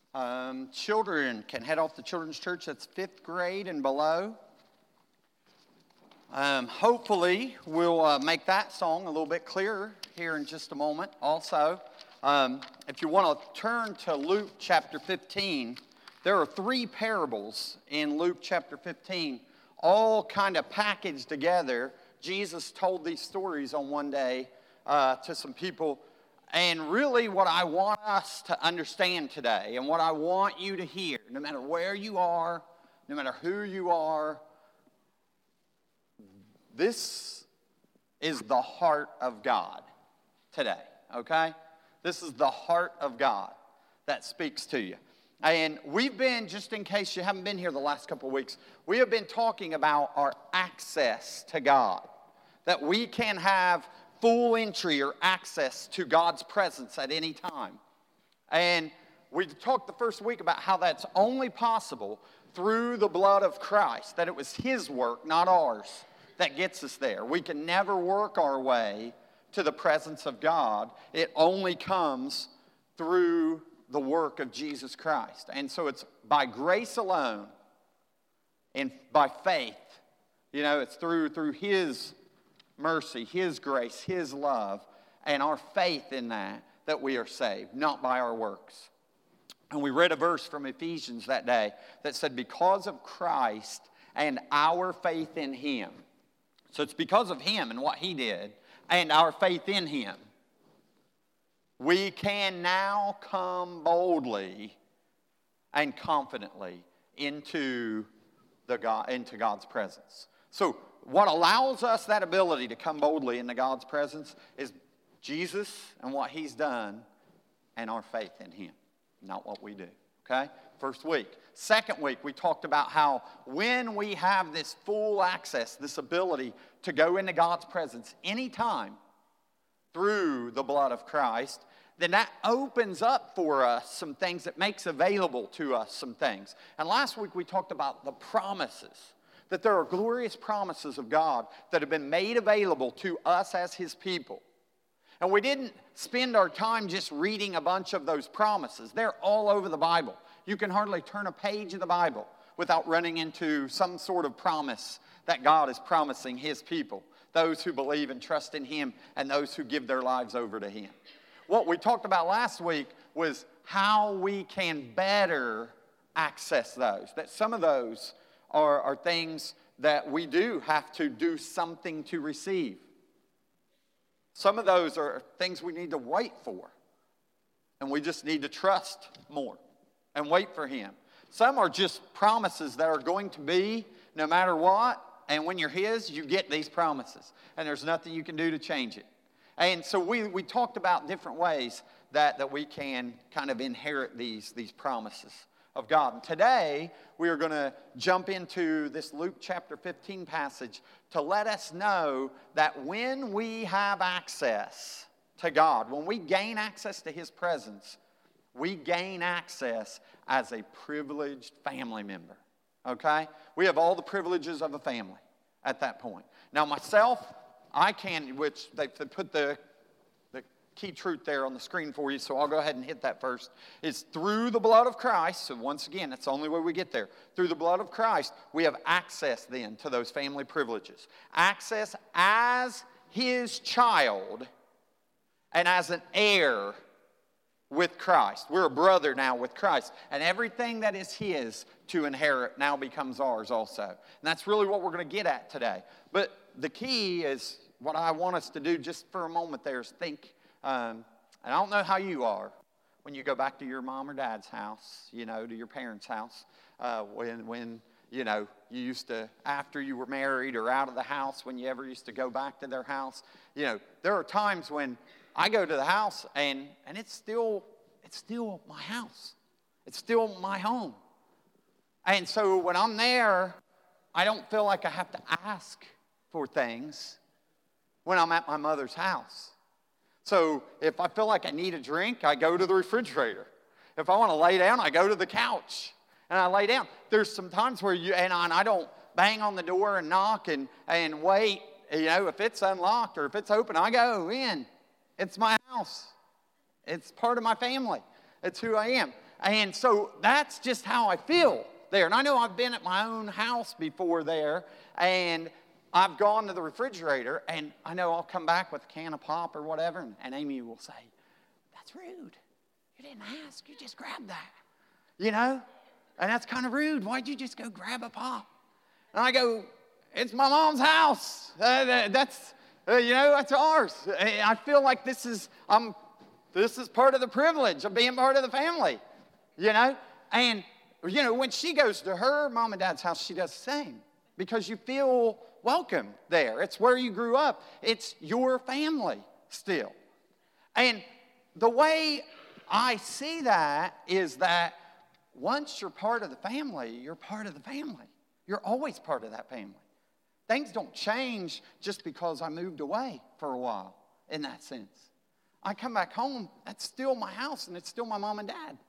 Children can head off to Children's Church. That's 5th grade and below. Hopefully, we'll make that song a little bit clearer here in just a moment. Also, if you want to turn to Luke chapter 15, there are 3 parables in Luke chapter 15, all kind of packaged together. Jesus told these stories on one day to some people. And really what I want us to understand today, and what I want you to hear, no matter where you are, no matter who you are, this is the heart of God today, okay? This is the heart of God that speaks to you. And we've been, just in case you haven't been here the last couple of weeks, we have been talking about our access to God, that we can have full entry or access to God's presence at any time. And we talked the first week about how that's only possible through the blood of Christ, that it was His work, not ours, that gets us there. We can never work our way to the presence of God. It only comes through the work of Jesus Christ. And so it's by grace alone and by faith. You know, it's through His mercy, His grace, His love, and our faith in that we are saved, not by our works. And we read a verse from Ephesians that day that said, because of Christ and our faith in Him. So it's because of Him and what He did and our faith in Him, we can now come boldly and confidently into God's presence. So what allows us that ability to come boldly into God's presence is Jesus and what He's done and our faith in Him, not what we do, okay? First week. Second week, we talked about how when we have this full access, this ability to go into God's presence anytime through the blood of Christ, then that opens up for us some things, that makes available to us some things. And last week, we talked about the promises, that there are glorious promises of God that have been made available to us as His people. And we didn't spend our time just reading a bunch of those promises. They're all over the Bible. You can hardly turn a page of the Bible without running into some sort of promise that God is promising His people, those who believe and trust in Him and those who give their lives over to Him. What we talked about last week was how we can better access those, that some of those are things that we do have to do something to receive. Some of those are things we need to wait for. And we just need to trust more and wait for Him. Some are just promises that are going to be no matter what. And when you're His, you get these promises. And there's nothing you can do to change it. And so we talked about different ways that we can kind of inherit these promises of God. And today, we are going to jump into this Luke chapter 15 passage to let us know that when we have access to God, when we gain access to His presence, we gain access as a privileged family member, okay? We have all the privileges of a family at that point. Now, myself, I can, which they put the key truth there on the screen for you, so I'll go ahead and hit that first. It's through the blood of Christ. So once again, that's the only way we get there. Through the blood of Christ, we have access then to those family privileges. Access as His child and as an heir with Christ. We're a brother now with Christ. And everything that is His to inherit now becomes ours also. And that's really what we're going to get at today. But the key is, what I want us to do just for a moment there is think. And I don't know how you are when you go back to your mom or dad's house, you know, to your parents' house, when you know, you used to, after you were married or out of the house, when you ever used to go back to their house. You know, there are times when I go to the house and it's still my house. It's still my home. And so when I'm there, I don't feel like I have to ask for things when I'm at my mother's house. So if I feel like I need a drink, I go to the refrigerator. If I want to lay down, I go to the couch and I lay down. There's some times where I don't bang on the door and knock and wait. You know, if it's unlocked or if it's open, I go in. It's my house. It's part of my family. It's who I am. And so that's just how I feel there. And I know I've been at my own house before there, and I've gone to the refrigerator, and I know I'll come back with a can of pop or whatever, and Amy will say, "That's rude. You didn't ask. You just grabbed that." You know? And that's kind of rude. Why'd you just go grab a pop? And I go, "It's my mom's house. That's ours." I feel like this is part of the privilege of being part of the family, you know? And, when she goes to her mom and dad's house, she does the same because you feel welcome there. It's where you grew up. It's your family still. And the way I see that is that once you're part of the family, you're part of the family. You're always part of that family. Things don't change just because I moved away for a while in that sense. I come back home, that's still my house, and it's still my mom and dad.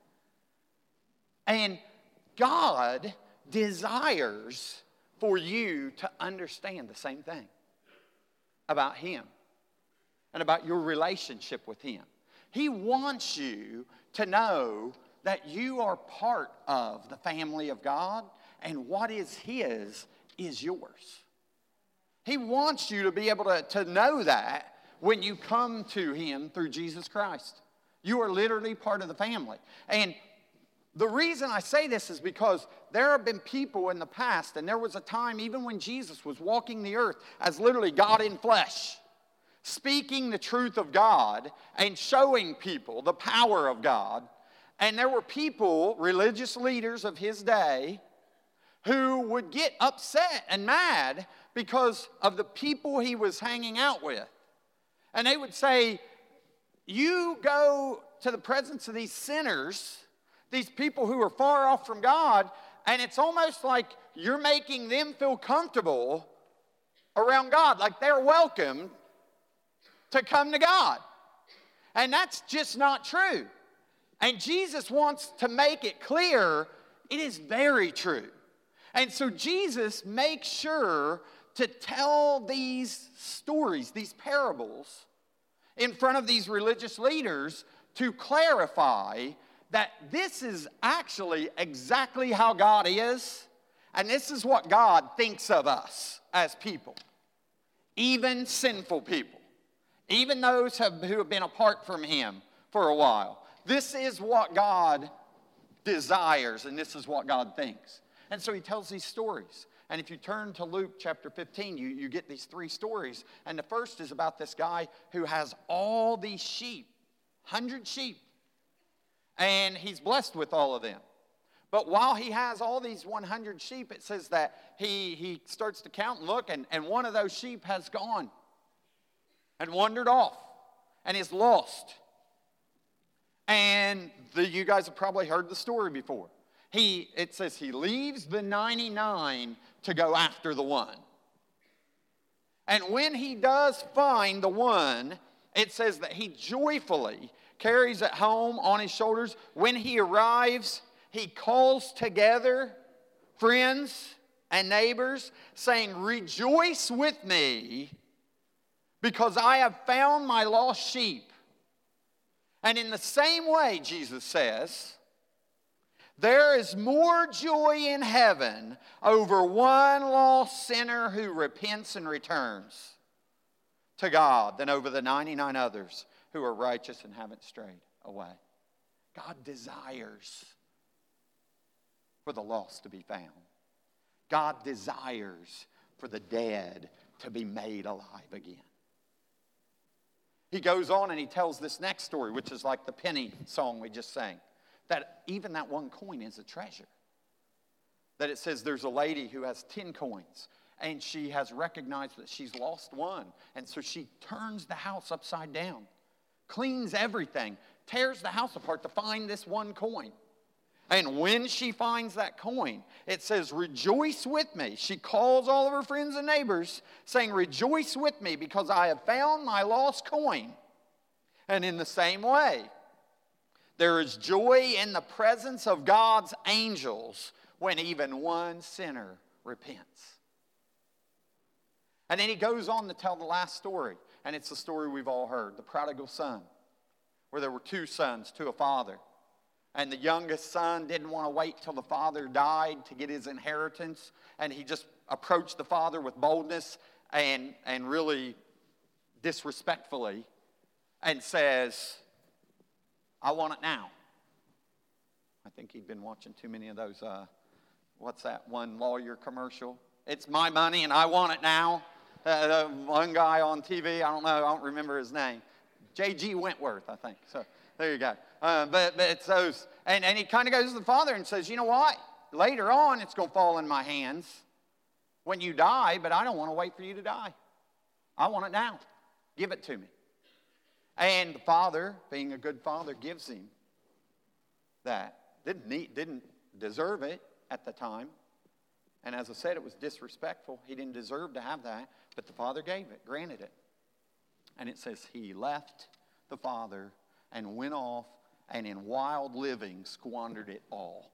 And God desires for you to understand the same thing about Him and about your relationship with Him. He wants you to know that you are part of the family of God, and what is His is yours. He wants you to be able to know that when you come to Him through Jesus Christ. You are literally part of the family. And the reason I say this is because there have been people in the past, and there was a time even when Jesus was walking the earth as literally God in flesh, speaking the truth of God and showing people the power of God. And there were people, religious leaders of His day, who would get upset and mad because of the people He was hanging out with. And they would say, "You go to the presence of these sinners, these people who are far off from God, and it's almost like you're making them feel comfortable around God, like they're welcome to come to God." And that's just not true. And Jesus wants to make it clear it is very true. And so Jesus makes sure to tell these stories, these parables, in front of these religious leaders to clarify that this is actually exactly how God is, and this is what God thinks of us as people, even sinful people, even those who have been apart from Him for a while. This is what God desires, and this is what God thinks. And so He tells these stories. And if you turn to Luke chapter 15, you get these three stories. And the first is about this guy who has all these sheep, 100 sheep. And he's blessed with all of them. But while he has all these 100 sheep, it says that he starts to count and look, and one of those sheep has gone and wandered off and is lost. And you guys have probably heard the story before. It says he leaves the 99 to go after the one. And when he does find the one, it says that he joyfully carries it home on his shoulders. When he arrives, he calls together friends and neighbors, saying, "Rejoice with me, because I have found my lost sheep." And in the same way, Jesus says, there is more joy in heaven over one lost sinner who repents and returns to God than over the 99 others who are righteous and haven't strayed away. God desires for the lost to be found. God desires for the dead to be made alive again. He goes on and he tells this next story, which is like the penny song we just sang, that even that one coin is a treasure. That it says there's a lady who has 10 coins, and she has recognized that she's lost one. And so she turns the house upside down, cleans everything, tears the house apart to find this one coin. And when she finds that coin, it says, "Rejoice with me." She calls all of her friends and neighbors, saying, "Rejoice with me, because I have found my lost coin." And in the same way, there is joy in the presence of God's angels when even one sinner repents. And then he goes on to tell the last story, and it's the story we've all heard, the prodigal son, where there were two sons to a father. And the youngest son didn't want to wait till the father died to get his inheritance. And he just approached the father with boldness and really disrespectfully and says, I want it now. I think he'd been watching too many of those, what's that one lawyer commercial? It's my money and I want it now. One guy on TV, I don't remember his name. J.G. Wentworth, I think. So there you go. But it's those, and he kind of goes to the father and says, you know what? Later on, it's going to fall in my hands when you die, but I don't want to wait for you to die. I want it now. Give it to me. And the father, being a good father, gives him that. Didn't deserve it at the time. And as I said, it was disrespectful. He didn't deserve to have that, but the father gave it, granted it. And it says he left the father and went off and in wild living squandered it all.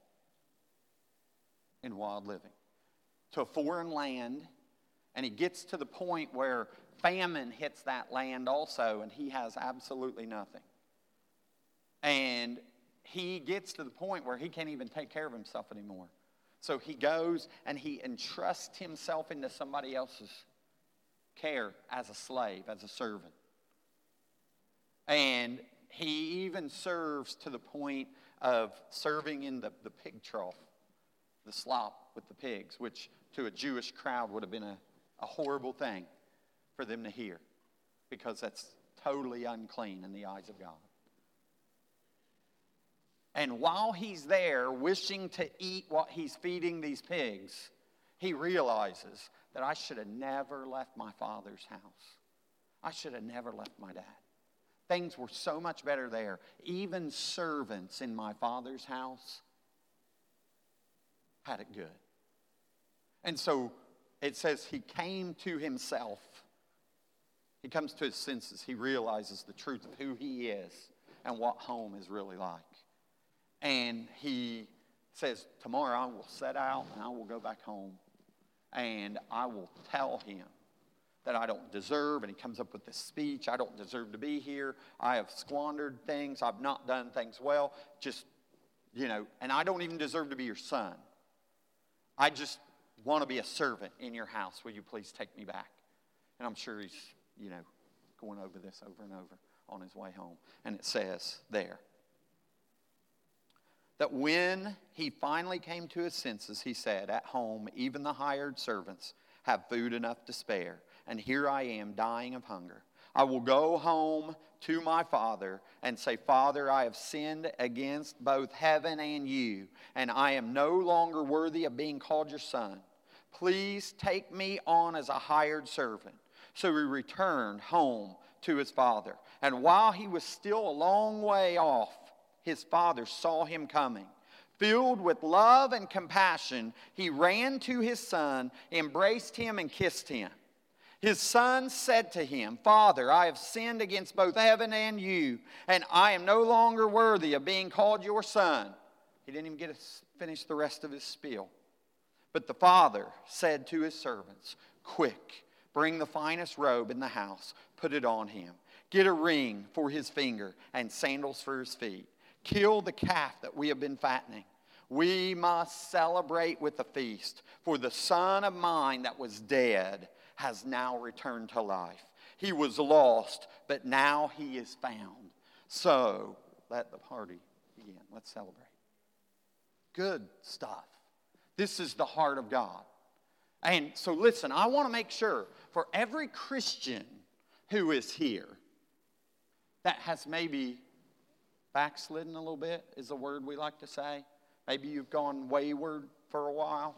In wild living. To a foreign land, and he gets to the point where famine hits that land also, and he has absolutely nothing. And he gets to the point where he can't even take care of himself anymore. So he goes and he entrusts himself into somebody else's care as a slave, as a servant. And he even serves to the point of serving in the pig trough, the slop with the pigs, which to a Jewish crowd would have been a horrible thing for them to hear, because that's totally unclean in the eyes of God. And while he's there wishing to eat what he's feeding these pigs, he realizes that I should have never left my father's house. I should have never left my dad. Things were so much better there. Even servants in my father's house had it good. And so it says he came to himself. He comes to his senses. He realizes the truth of who he is and what home is really like. And he says, tomorrow I will set out and I will go back home. And I will tell him that I don't deserve. And he comes up with this speech. I don't deserve to be here. I have squandered things. I've not done things well. Just, and I don't even deserve to be your son. I just want to be a servant in your house. Will you please take me back? And I'm sure he's, going over this over and over on his way home. And it says there that when he finally came to his senses, he said, at home, even the hired servants have food enough to spare, and here I am dying of hunger. I will go home to my father and say, Father, I have sinned against both heaven and you, and I am no longer worthy of being called your son. Please take me on as a hired servant. So he returned home to his father. And while he was still a long way off, his father saw him coming. Filled with love and compassion, he ran to his son, embraced him, and kissed him. His son said to him, Father, I have sinned against both heaven and you, and I am no longer worthy of being called your son. He didn't even get to finish the rest of his spiel. But the father said to his servants, quick, bring the finest robe in the house, put it on him. Get a ring for his finger and sandals for his feet. Kill the calf that we have been fattening. We must celebrate with a feast, for the son of mine that was dead has now returned to life. He was lost, but now he is found. So let the party begin. Let's celebrate. Good stuff. This is the heart of God. And so listen, I want to make sure for every Christian who is here that has maybe backslidden a little bit, is a word we like to say. Maybe you've gone wayward for a while.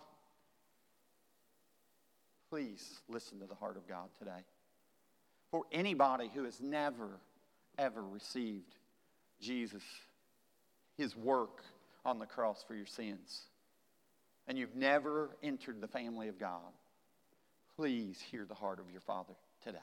Please listen to the heart of God today. For anybody who has never, ever received Jesus, his work on the cross for your sins, and you've never entered the family of God, please hear the heart of your Father today.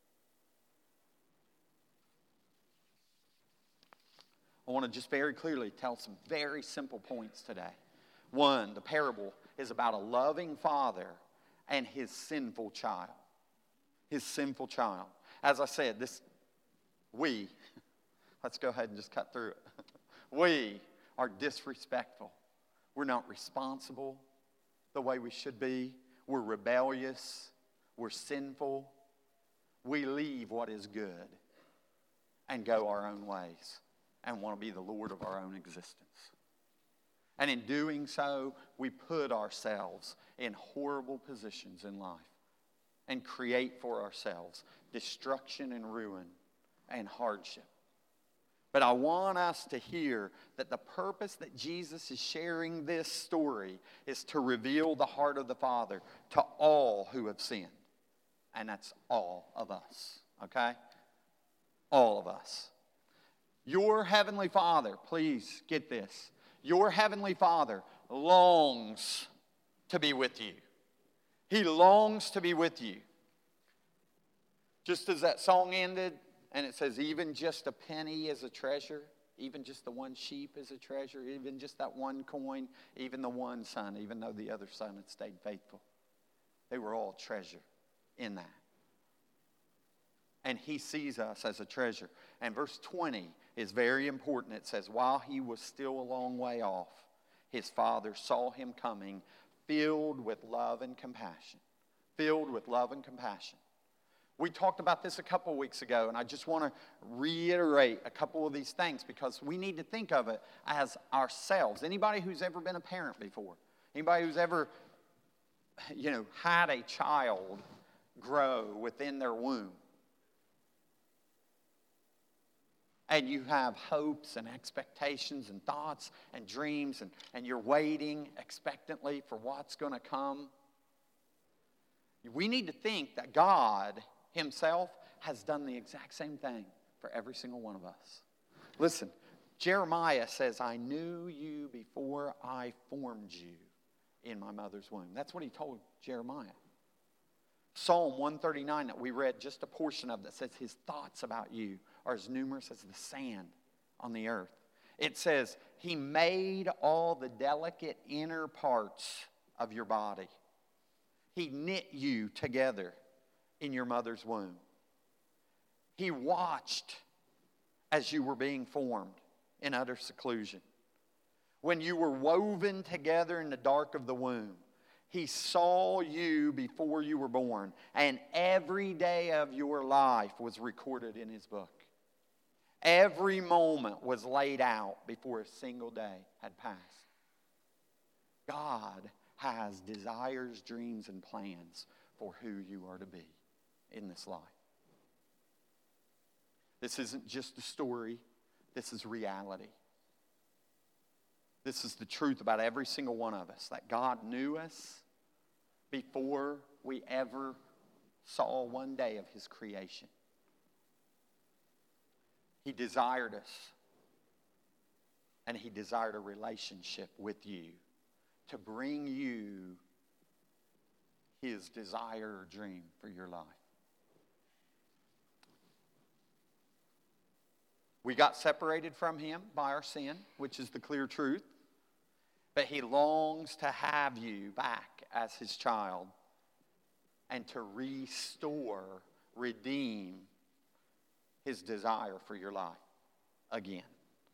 I want to just very clearly tell some very simple points today. One, the parable is about a loving father and his sinful child. His sinful child. As I said, let's go ahead and just cut through it. We are disrespectful. We're not responsible the way we should be. We're rebellious. We're sinful. We leave what is good and go our own ways and want to be the Lord of our own existence. And in doing so, we put ourselves in horrible positions in life and create for ourselves destruction and ruin and hardship. But I want us to hear that the purpose that Jesus is sharing this story is to reveal the heart of the Father to all who have sinned. And that's all of us, okay? All of us. Your Heavenly Father, please get this. Your Heavenly Father longs to be with you. He longs to be with you. Just as that song ended, and it says, even just a penny is a treasure. Even just the one sheep is a treasure. Even just that one coin. Even the one son, even though the other son had stayed faithful. They were all treasure in that. And he sees us as a treasure. And verse 20 is very important. It says, while he was still a long way off, his father saw him coming, filled with love and compassion. Filled with love and compassion. We talked about this a couple weeks ago, and I just want to reiterate a couple of these things because we need to think of it as ourselves. Anybody who's ever been a parent before? Anybody who's ever, had a child grow within their womb? And you have hopes and expectations and thoughts and dreams, and you're waiting expectantly for what's going to come. We need to think that God Himself has done the exact same thing for every single one of us. Listen, Jeremiah says, I knew you before I formed you in my mother's womb. That's what he told Jeremiah. Psalm 139 that we read just a portion of that says his thoughts about you are as numerous as the sand on the earth. It says, he made all the delicate inner parts of your body. He knit you together in your mother's womb. He watched as you were being formed in utter seclusion. When you were woven together in the dark of the womb, He saw you before you were born, and every day of your life was recorded in His book. Every moment was laid out before a single day had passed. God has desires, dreams, and plans for who you are to be in this life. This isn't just a story. This is reality. This is the truth about every single one of us, that God knew us before we ever saw one day of His creation. He desired us, and He desired a relationship with you to bring you His desire or dream for your life. We got separated from Him by our sin, which is the clear truth. But He longs to have you back as His child and to restore, redeem His desire for your life again.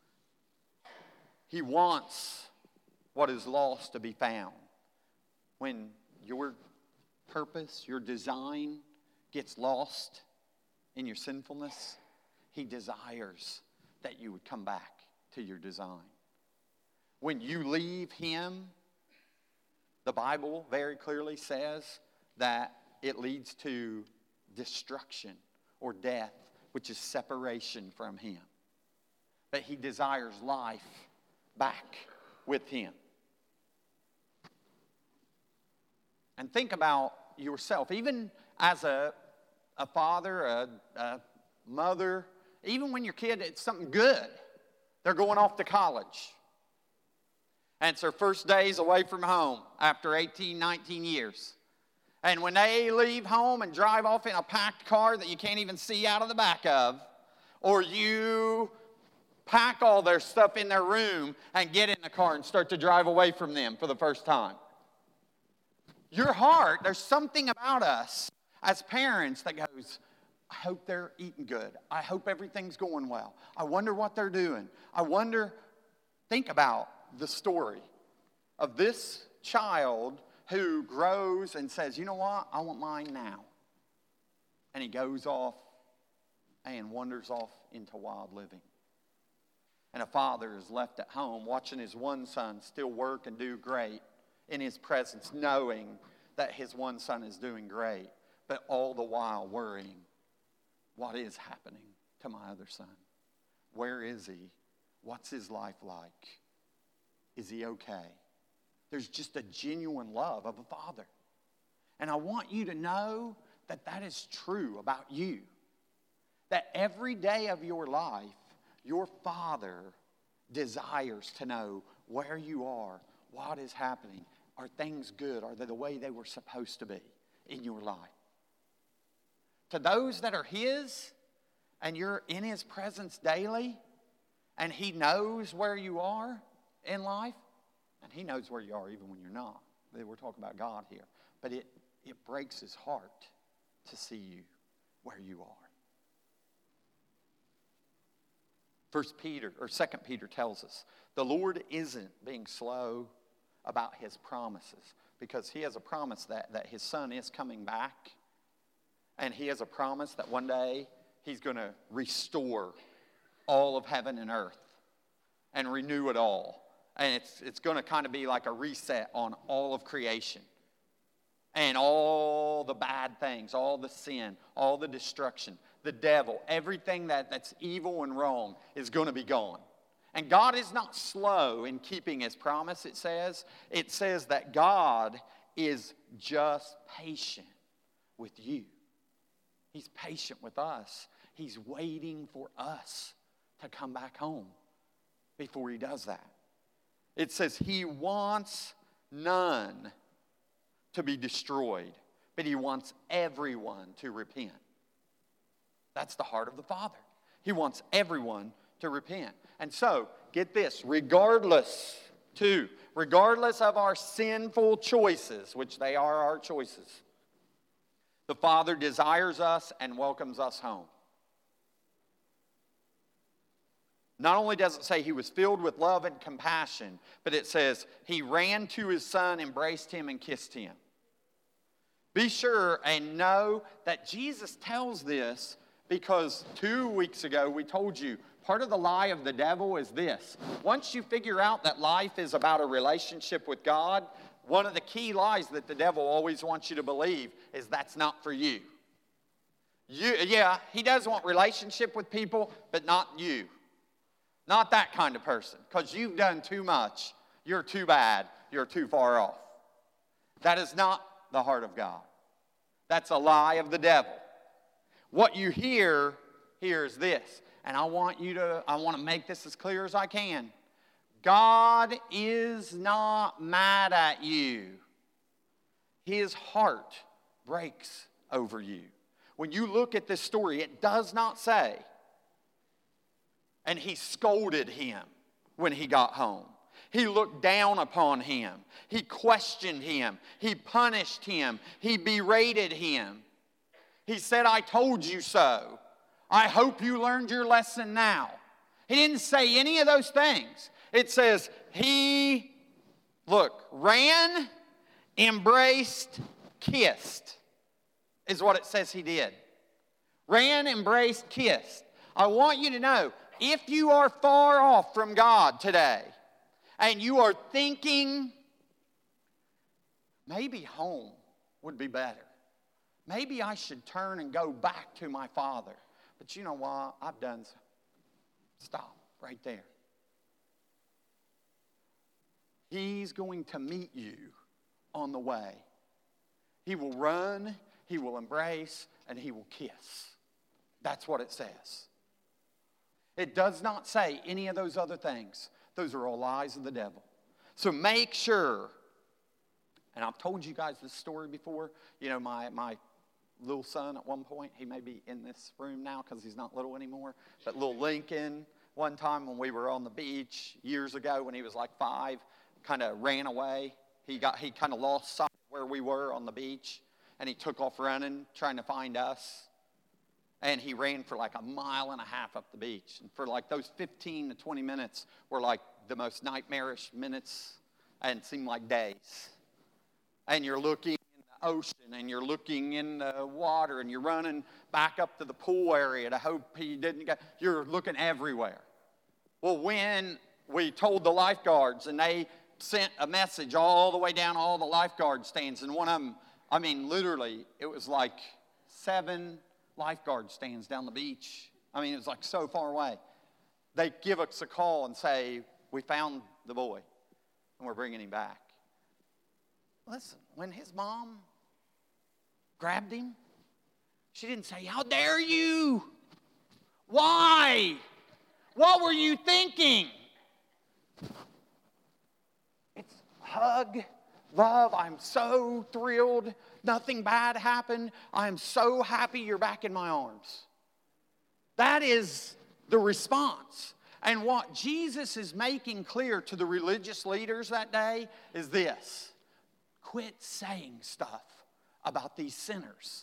He wants what is lost to be found. When your purpose, your design gets lost in your sinfulness, He desires that you would come back to your design. When you leave Him, the Bible very clearly says that it leads to destruction or death, which is separation from Him. But He desires life back with Him. And think about yourself, even as a father, a mother, even when your kid, it's something good. They're going off to college. And it's their first days away from home after 18, 19 years. And when they leave home and drive off in a packed car that you can't even see out of the back of, or you pack all their stuff in their room and get in the car and start to drive away from them for the first time. Your heart, there's something about us as parents that goes, I hope they're eating good. I hope everything's going well. I wonder what they're doing. I wonder Think about the story of this child who grows and says, you know what, I want mine now. And he goes off and wanders off into wild living. And a father is left at home watching his one son still work and do great in his presence, knowing that his one son is doing great, but all the while worrying, what is happening to my other son? Where is he? What's his life like? Is he okay? There's just a genuine love of a father. And I want you to know that that is true about you. That every day of your life, your Father desires to know where you are, what is happening. Are things good? Are they the way they were supposed to be in your life? To those that are His, and you're in His presence daily, and He knows where you are in life, and He knows where you are even when you're not. We're talking about God here. But it breaks His heart to see you where you are. 2 Peter tells us the Lord isn't being slow about His promises, because He has a promise that His Son is coming back, and He has a promise that one day He's going to restore all of heaven and earth and renew it all. And it's going to kind of be like a reset on all of creation. And all the bad things, all the sin, all the destruction, the devil, everything that's evil and wrong is going to be gone. And God is not slow in keeping His promise, it says. It says that God is just patient with you. He's patient with us. He's waiting for us to come back home before He does that. It says He wants none to be destroyed, but He wants everyone to repent. That's the heart of the Father. He wants everyone to repent. And so, get this, regardless of our sinful choices, which they are our choices, the Father desires us and welcomes us home. Not only does it say He was filled with love and compassion, but it says He ran to His Son, embraced Him, and kissed Him. Be sure and know that Jesus tells this because 2 weeks ago we told you part of the lie of the devil is this. Once you figure out that life is about a relationship with God, one of the key lies that the devil always wants you to believe is that's not for you. He does want relationship with people, but not you. Not that kind of person, because you've done too much. You're too bad. You're too far off. That is not the heart of God. That's a lie of the devil. What you hear here is this, and I want to make this as clear as I can. God is not mad at you. His heart breaks over you. When you look at this story, it does not say, and He scolded him when he got home. He looked down upon him. He questioned him. He punished him. He berated him. He said, I told you so. I hope you learned your lesson now. He didn't say any of those things. It says he, ran, embraced, kissed, is what it says he did. Ran, embraced, kissed. I want you to know, if you are far off from God today, and you are thinking, maybe home would be better. Maybe I should turn and go back to my Father. But you know what? I've done so. Stop right there. He's going to meet you on the way. He will run, He will embrace, and He will kiss. That's what it says. It does not say any of those other things. Those are all lies of the devil. So make sure, and I've told you guys this story before. You know, my little son at one point, he may be in this room now because he's not little anymore, but little Lincoln, one time when we were on the beach years ago when he was like 5, kind of ran away. He kind of lost sight of where we were on the beach, and he took off running, trying to find us. And he ran for like 1.5 miles up the beach. And for like those 15 to 20 minutes were like the most nightmarish minutes and seem like days. And you're looking in the ocean and you're looking in the water and you're running back up to the pool area to hope he didn't get, you're looking everywhere. Well, when we told the lifeguards and they sent a message all the way down all the lifeguard stands, and one of them, I mean, literally, it was like 7 lifeguard stands down the beach. I mean, it was like so far away. They give us a call and say, we found the boy and we're bringing him back. Listen, when his mom grabbed him, she didn't say, how dare you? Why? What were you thinking? It's hug, love. I'm so thrilled. Nothing bad happened. I'm so happy you're back in my arms. That is the response. And what Jesus is making clear to the religious leaders that day is this. Quit saying stuff about these sinners.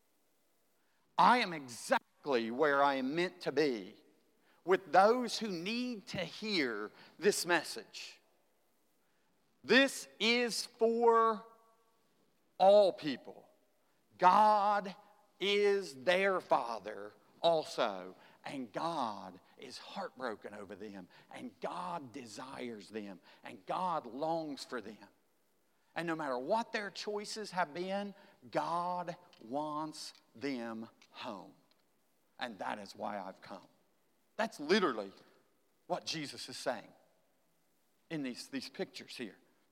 I am exactly where I am meant to be with those who need to hear this message. This is for all people. God is their Father also, and God is heartbroken over them, and God desires them, and God longs for them. And no matter what their choices have been, God wants them home. And that is why I've come. That's literally what Jesus is saying in these pictures here.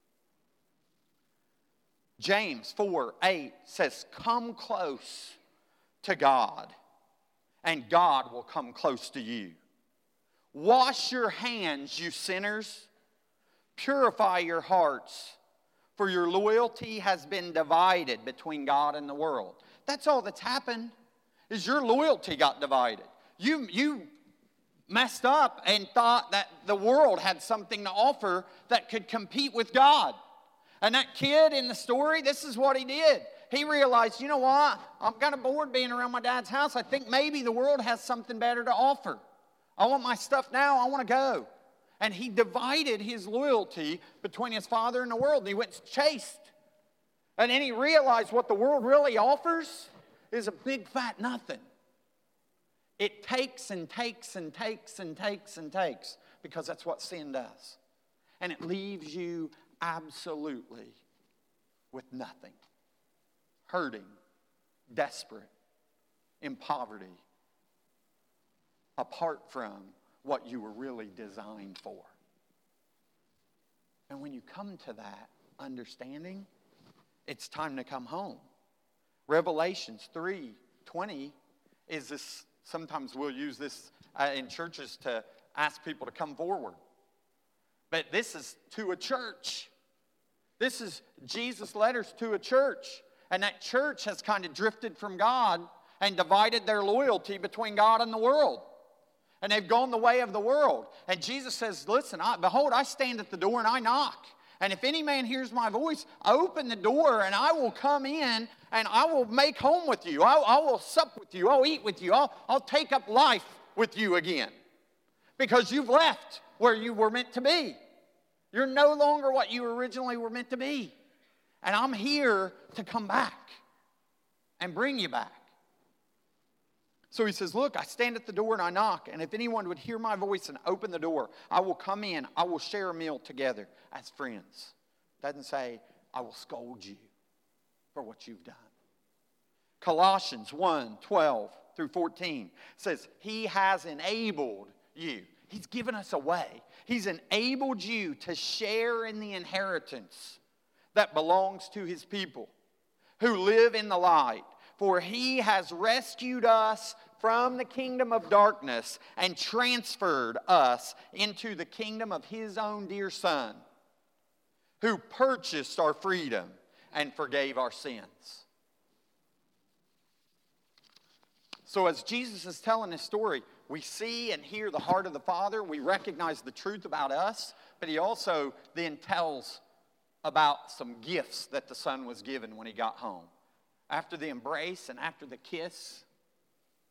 James 4:8 says, come close to God, and God will come close to you. Wash your hands, you sinners. Purify your hearts, for your loyalty has been divided between God and the world. That's all that's happened, is your loyalty got divided. You messed up and thought that the world had something to offer that could compete with God. And that kid in the story, this is what he did. He realized, you know what? I'm kind of bored being around my dad's house. I think maybe the world has something better to offer. I want my stuff now. I want to go. And he divided his loyalty between his father and the world. And he went and chased. And then he realized what the world really offers is a big fat nothing. It takes and takes and takes and takes and takes, because that's what sin does. And it leaves you absolutely with nothing. Hurting, desperate, in poverty, apart from what you were really designed for. And when you come to that understanding, it's time to come home. Revelations 3:20 is this. Sometimes we'll use this in churches to ask people to come forward. But this is to a church. This is Jesus' letters to a church. And that church has kind of drifted from God and divided their loyalty between God and the world. And they've gone the way of the world. And Jesus says, listen, behold, I stand at the door and I knock. And if any man hears my voice, open the door and I will come in and I will make home with you. I will sup with you. I'll eat with you. I'll take up life with you again. Because you've left where you were meant to be. You're no longer what you originally were meant to be. And I'm here to come back and bring you back. So he says, look, I stand at the door and I knock. And if anyone would hear my voice and open the door, I will come in. I will share a meal together as friends. It doesn't say, I will scold you for what you've done. Colossians 1:12-14 says, he has enabled you. He's given us a way. He's enabled you to share in the inheritance that belongs to his people who live in the light. For he has rescued us from the kingdom of darkness and transferred us into the kingdom of his own dear Son, who purchased our freedom and forgave our sins. So as Jesus is telling this story, we see and hear the heart of the Father. We recognize the truth about us, but he also then tells about some gifts that the Son was given when he got home. After the embrace and after the kiss,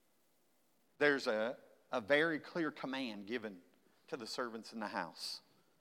there's a very clear command given to the servants in the house.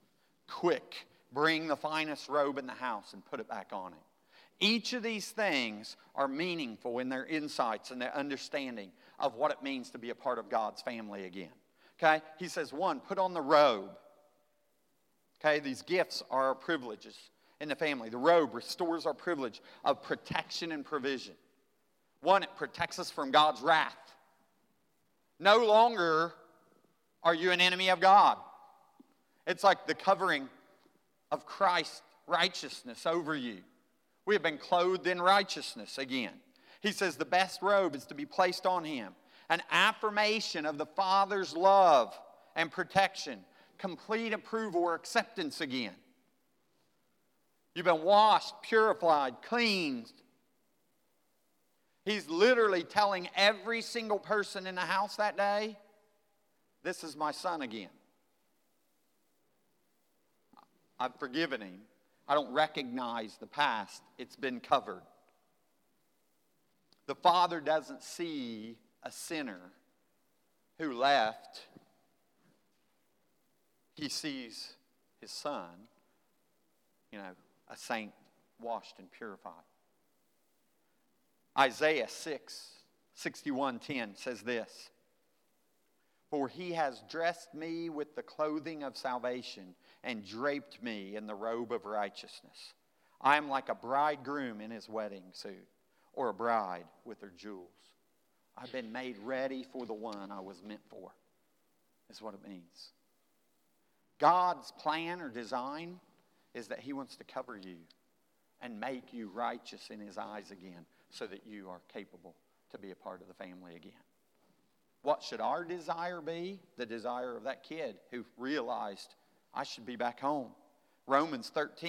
Quick, bring the finest robe in the house and put it back on him. Each of these things are meaningful in their insights and their understanding of what it means to be a part of God's family again. Okay? He says, 1, put on the robe. Okay? These gifts are our privileges in the family. The robe restores our privilege of protection and provision. 1, it protects us from God's wrath. No longer are you an enemy of God. It's like the covering of Christ's righteousness over you. We have been clothed in righteousness again. He says the best robe is to be placed on him. An affirmation of the Father's love and protection. Complete approval or acceptance again. You've been washed, purified, cleansed. He's literally telling every single person in the house that day, this is my son again. I've forgiven him. I don't recognize the past. It's been covered. The Father doesn't see a sinner who left. He sees his son, a saint washed and purified. Isaiah 61:10 says this, for he has dressed me with the clothing of salvation and draped me in the robe of righteousness. I am like a bridegroom in his wedding suit, or a bride with her jewels. I've been made ready for the one I was meant for, is what it means. God's plan or design is that he wants to cover you and make you righteous in his eyes again so that you are capable to be a part of the family again. What should our desire be? The desire of that kid who realized, I should be back home. Romans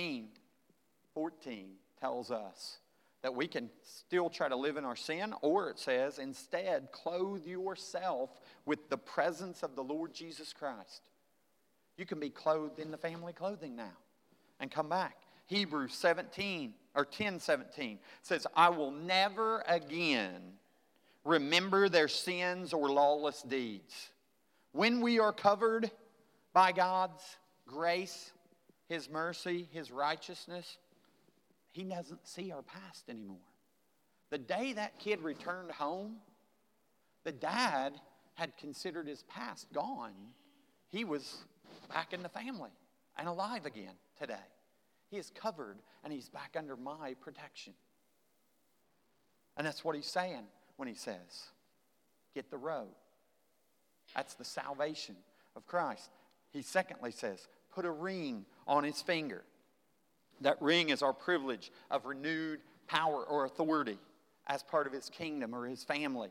13:14 tells us that we can still try to live in our sin, or it says, instead, clothe yourself with the presence of the Lord Jesus Christ. You can be clothed in the family clothing now and come back. Hebrews 10:17 says, I will never again remember their sins or lawless deeds. When we are covered by God's grace, his mercy, his righteousness, he doesn't see our past anymore. The day that kid returned home, the dad had considered his past gone. He was back in the family and alive again today. He is covered and he's back under my protection. And that's what he's saying when he says, get the robe. That's the salvation of Christ. He secondly says, put a ring on his finger. That ring is our privilege of renewed power or authority as part of his kingdom or his family.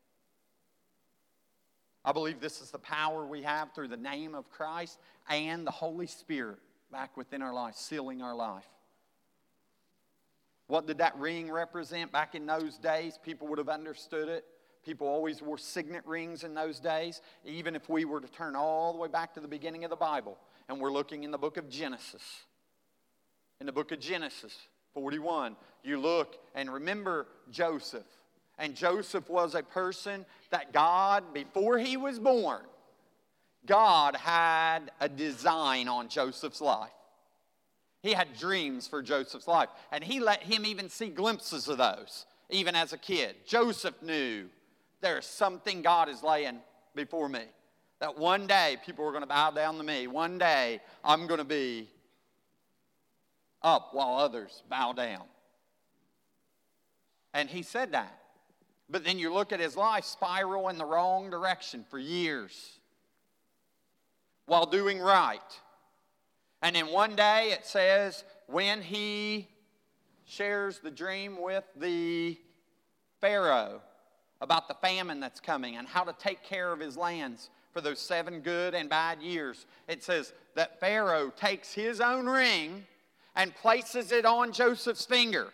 I believe this is the power we have through the name of Christ and the Holy Spirit back within our life, sealing our life. What did that ring represent back in those days? People would have understood it. People always wore signet rings in those days. Even if we were to turn all the way back to the beginning of the Bible, and we're looking in the book of Genesis. In the book of Genesis 41, you look and remember Joseph. And Joseph was a person that God, before he was born, God had a design on Joseph's life. He had dreams for Joseph's life. And he let him even see glimpses of those, even as a kid. Joseph knew there's something God is laying before me. That one day people are going to bow down to me. One day I'm going to be up while others bow down. And he said that. But then you look at his life spiral in the wrong direction for years while doing right. And then one day it says when he shares the dream with the Pharaoh about the famine that's coming and how to take care of his lands for those 7 good and bad years, it says that Pharaoh takes his own ring and places it on Joseph's finger.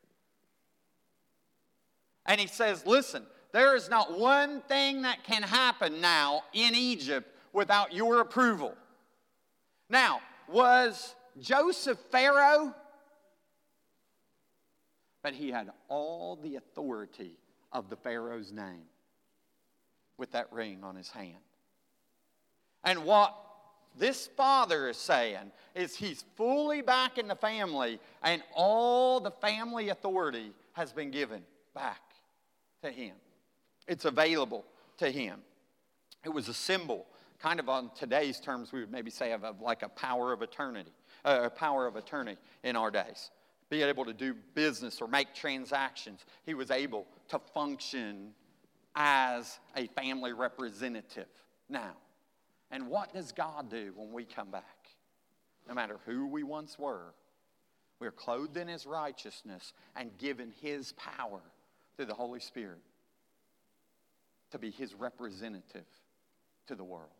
And he says, listen, there is not one thing that can happen now in Egypt without your approval. Now, was Joseph Pharaoh? But he had all the authority of the Pharaoh's name with that ring on his hand. And what this father is saying is he's fully back in the family, and all the family authority has been given back to him. It's available to him. It was a symbol, kind of on today's terms, we would maybe say of like a power of attorney, in our days. Be able to do business or make transactions. He was able to function as a family representative now. And what does God do when we come back? No matter who we once were, we're clothed in his righteousness and given his power through the Holy Spirit to be his representative to the world.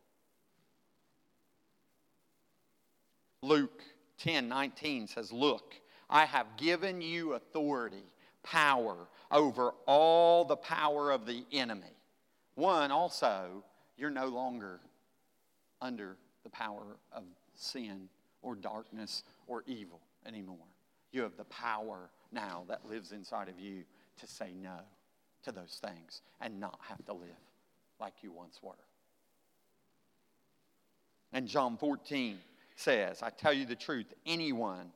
Luke 10:19 says, "Look, I have given you authority, power over all the power of the enemy." One, also, you're no longer under the power of sin or darkness or evil anymore. You have the power now that lives inside of you to say no to those things and not have to live like you once were. And John 14 says, "I tell you the truth, anyone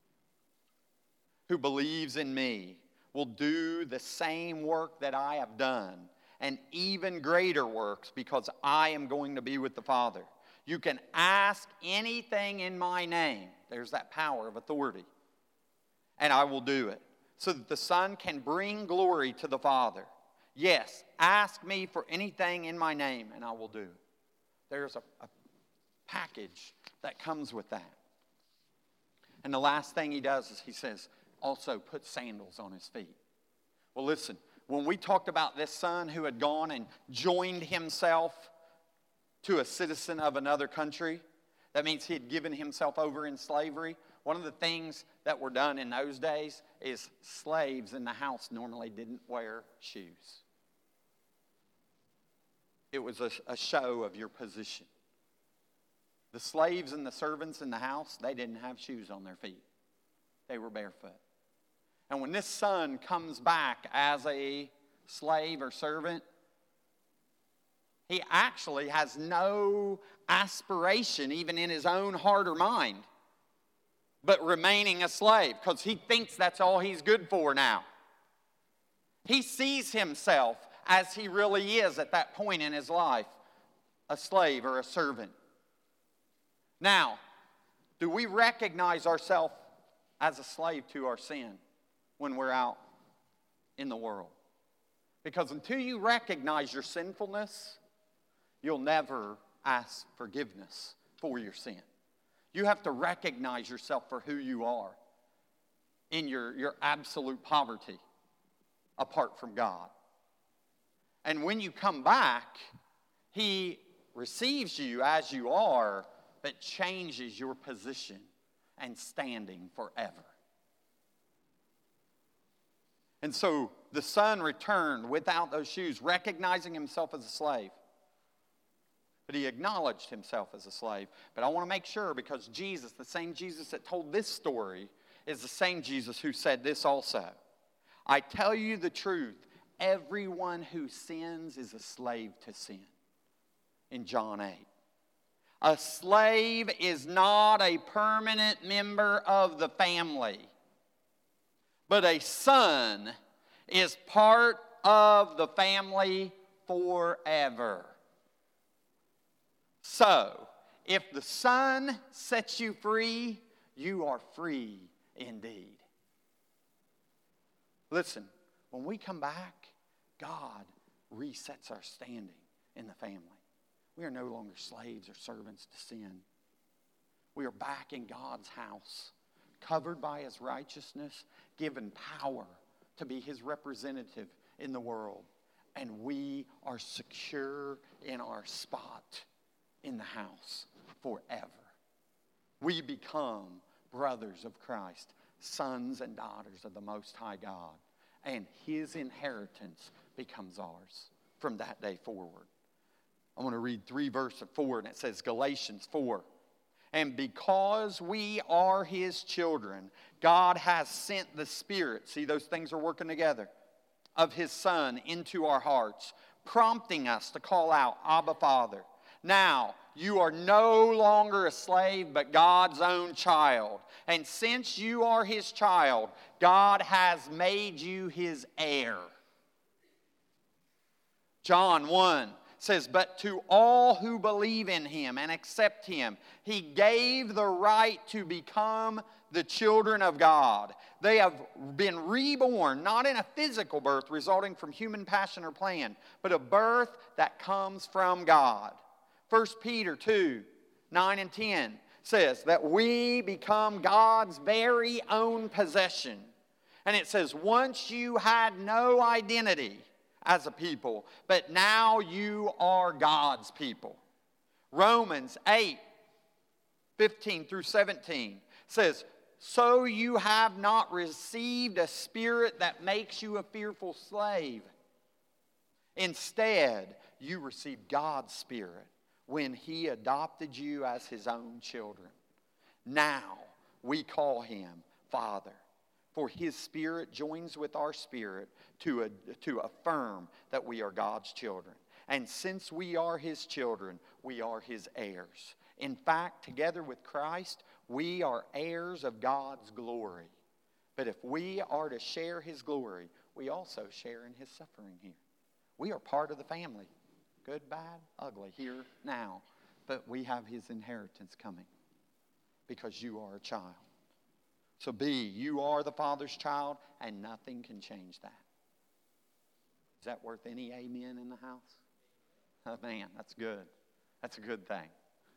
who believes in me will do the same work that I have done, and even greater works, because I am going to be with the Father. You can ask anything in my name." There's that power of authority. "And I will do it, so that the Son can bring glory to the Father. Yes, ask me for anything in my name, and I will do it." There's a package that comes with that. And the last thing he does is he says, also put sandals on his feet. Well, listen, when we talked about this son who had gone and joined himself to a citizen of another country, that means he had given himself over in slavery. One of the things that were done in those days is slaves in the house normally didn't wear shoes. It was a show of your position. The slaves and the servants in the house, they didn't have shoes on their feet. They were barefoot. And when this son comes back as a slave or servant, he actually has no aspiration, even in his own heart or mind, but remaining a slave, because he thinks that's all he's good for now. He sees himself as he really is at that point in his life, a slave or a servant. Now, do we recognize ourselves as a slave to our sin when we're out in the world? Because until you recognize your sinfulness, you'll never ask forgiveness for your sin. You have to recognize yourself for who you are in your absolute poverty apart from God. And when you come back, he receives you as you are, but changes your position and standing forever. And so the son returned without those shoes, recognizing himself as a slave. But he acknowledged himself as a slave. But I want to make sure, because Jesus, the same Jesus that told this story, is the same Jesus who said this also. "I tell you the truth, everyone who sins is a slave to sin." In John 8. A slave is not a permanent member of the family, but a son is part of the family forever. So, if the Son sets you free, you are free indeed. Listen, when we come back, God resets our standing in the family. We are no longer slaves or servants to sin. We are back in God's house, covered by his righteousness, given power to be his representative in the world. And we are secure in our spot in the house forever. We become brothers of Christ, sons and daughters of the Most High God. And his inheritance becomes ours from that day forward. I want to read 3 verses 4, and it says, Galatians 4. "And because we are his children, God has sent the Spirit," see, those things are working together, "of his Son into our hearts, prompting us to call out, Abba, Father. Now, you are no longer a slave, but God's own child. And since you are His child, God has made you His heir. John 1 says, but to all who believe in Him and accept Him, He gave the right to become the children of God. They have been reborn, not in a physical birth resulting from human passion or plan, but a birth that comes from God. 1 Peter 2, 9 and 10 says that we become God's very own possession. And it says, once you had no identity as a people, but now you are God's people. Romans 8, 15 through 17 says, so you have not received a spirit that makes you a fearful slave. Instead, you received God's Spirit when He adopted you as His own children. Now we call Him Father. For His Spirit joins with our spirit to affirm that we are God's children. And since we are His children, we are His heirs. In fact, together with Christ, we are heirs of God's glory. But if we are to share His glory, we also share in His suffering here. We are part of the family. Good, bad, ugly, here, now. But we have His inheritance coming because you are a child. So you are the Father's child, and nothing can change that. Is that worth any amen in the house? Oh, man, that's good. That's a good thing.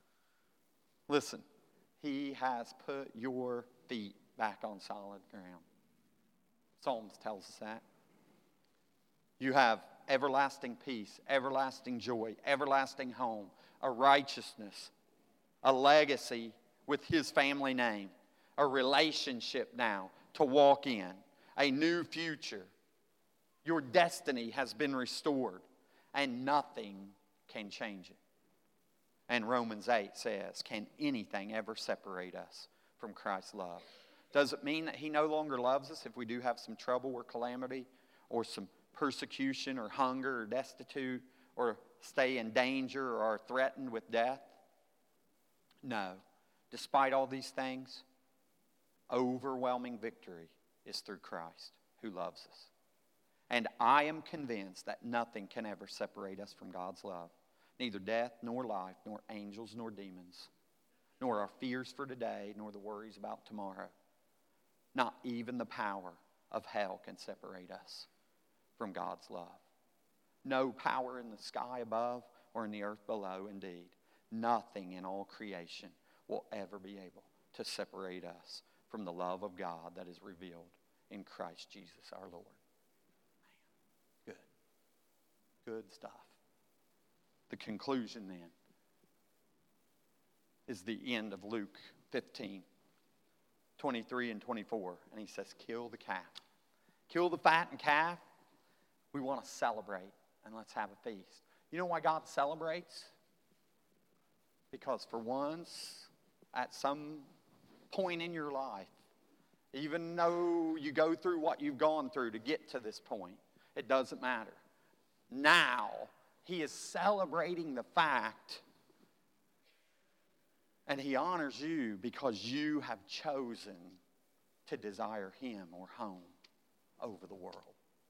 Listen, He has put your feet back on solid ground. Psalms tells us that. You have everlasting peace, everlasting joy, everlasting home, a righteousness, a legacy with His family name, a relationship now to walk in, a new future. Your destiny has been restored, and nothing can change it. And Romans 8 says, can anything ever separate us from Christ's love? Does it mean that He no longer loves us if we do have some trouble or calamity or some persecution or hunger or destitute or stay in danger or are threatened with death? No. Despite all these things, overwhelming victory is through Christ who loves us. And I am convinced that nothing can ever separate us from God's love. Neither death, nor life, nor angels, nor demons, nor our fears for today, nor the worries about tomorrow. Not even the power of hell can separate us from God's love. No power in the sky above or in the earth below, indeed. Nothing in all creation will ever be able to separate us from the love of God that is revealed in Christ Jesus our Lord. Man, good stuff. The conclusion then is the end of Luke 15, 23 and 24. And He says, kill the calf. Kill the fattened calf. We want to celebrate and let's have a feast. You know why God celebrates? Because for once, at some point in your life, even though you go through what you've gone through to get to this point, it doesn't matter. Now, He is celebrating the fact, and He honors you because you have chosen to desire Him or home over the world.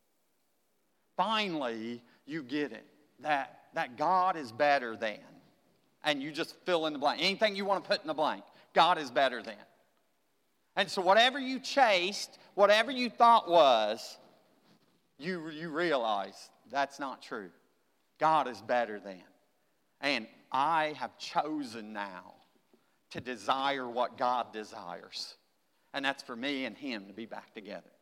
Finally, you get it, that God is better than. And you just fill in the blank. Anything you want to put in the blank, God is better than. And so whatever you chased, whatever you thought was, you realize that's not true. God is better than. And I have chosen now to desire what God desires. And that's for me and Him to be back together.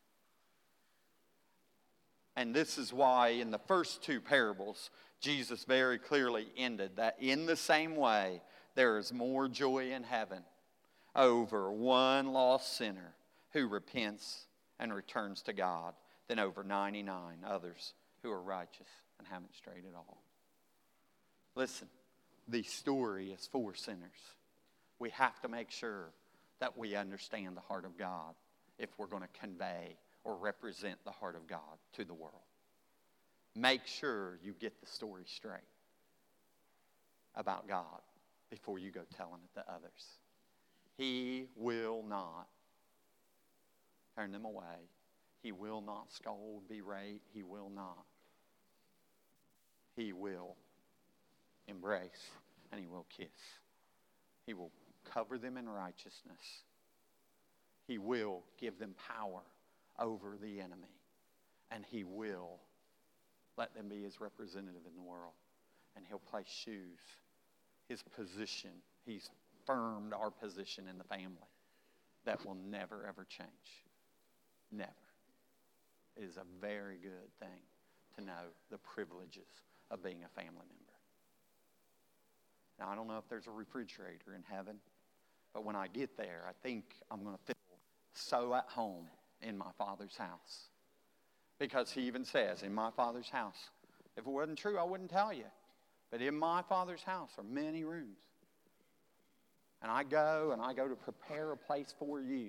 And this is why in the first two parables, Jesus very clearly ended that in the same way, there is more joy in heaven over one lost sinner who repents and returns to God than over 99 others who are righteous and haven't strayed at all. Listen, the story is for sinners. We have to make sure that we understand the heart of God if we're going to convey or represent the heart of God to the world. Make sure you get the story straight. about God before you go telling it to others. He will not turn them away. He will not scold, berate. He will not. He will embrace and he will kiss. He will cover them in righteousness. He will give them power over the enemy. And he will let them be his representative in the world. And he'll place shoes. His position, he's firmed our position in the family. That will never, ever change. Never. It is a very good thing to know the privileges of being a family member. Now, I don't know if there's a refrigerator in heaven, but when I get there, I think I'm going to feel so at home in my Father's house. Because he even says, in my Father's house, if it wasn't true, I wouldn't tell you. But in my Father's house are many rooms. And I go to prepare a place for you.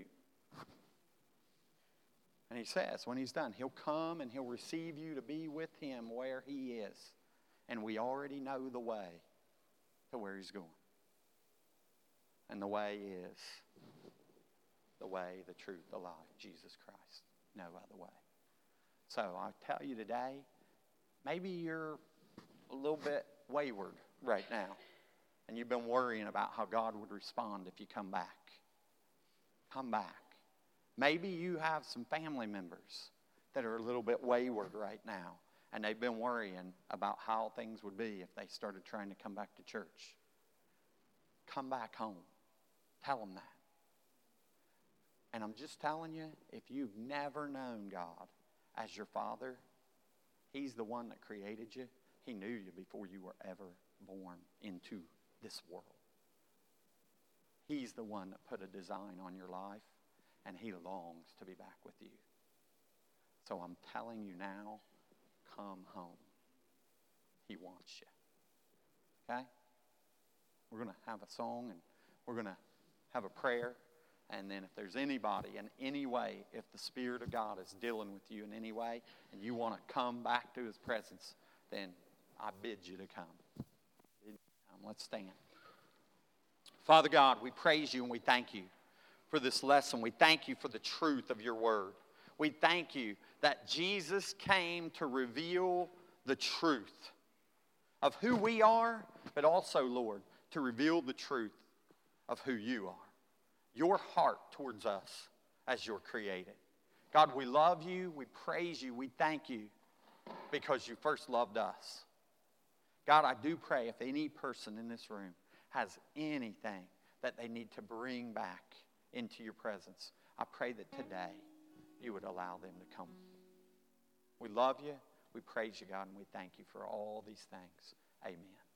And he says, when he's done, he'll come and he'll receive you to be with him where he is. And we already know the way to where he's going. And the way is the way, the truth, the life, Jesus Christ. No other way. So I tell you today, maybe you're a little bit wayward right now. And you've been worrying about how God would respond if you come back. Come back. Maybe you have some family members that are a little bit wayward right now. And they've been worrying about how things would be if they started trying to come back to church. Come back home. Tell them that. And I'm just telling you, if you've never known God as your Father, he's the one that created you. He knew you before you were ever born into this world. He's the one that put a design on your life, and he longs to be back with you. So I'm telling you now, come home. He wants you. Okay? We're going to have a song, and we're going to have a prayer. And then if there's anybody in any way, if the Spirit of God is dealing with you in any way, and you want to come back to his presence, then I bid you to come. Let's stand. Father God, we praise you and we thank you for this lesson. We thank you for the truth of your word. We thank you that Jesus came to reveal the truth of who we are, but also, Lord, to reveal the truth of who you are. Your heart towards us as your created. God, we love you, we praise you, we thank you because you first loved us. God, I do pray if any person in this room has anything that they need to bring back into your presence, I pray that today you would allow them to come. We love you, we praise you, God, and we thank you for all these things. Amen.